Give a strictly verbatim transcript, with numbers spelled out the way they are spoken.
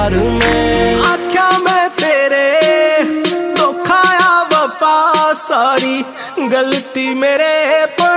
प्यार में। आख्या मैं तेरे धोखा या वफा, सारी गलती मेरे